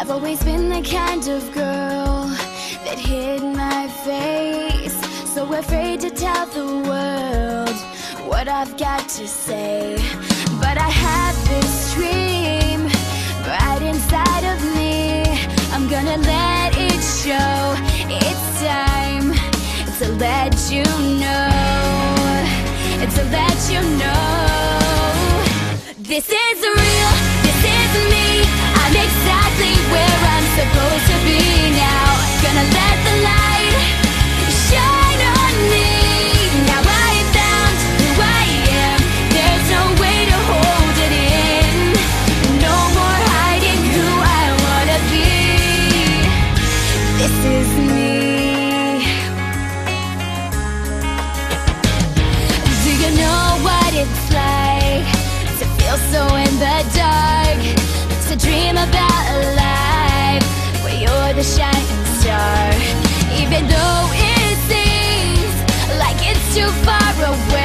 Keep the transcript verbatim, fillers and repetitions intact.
I've always been the kind of girl that hid my face, so afraid to tell the world what I've got to say. But I have this dream right inside of me. I'm gonna let it show. It's time to let you know, to let you know. This is real, this is me. I'm exactly where I'm supposed to be now. Gonna let the light shine on me. Now I have found who I am. There's no way to hold it in. No more hiding who I wanna be. This is me. Do you know what it's like to feel so in the dark? To dream about a life where you're the shining star. Even though it seems like it's too far away,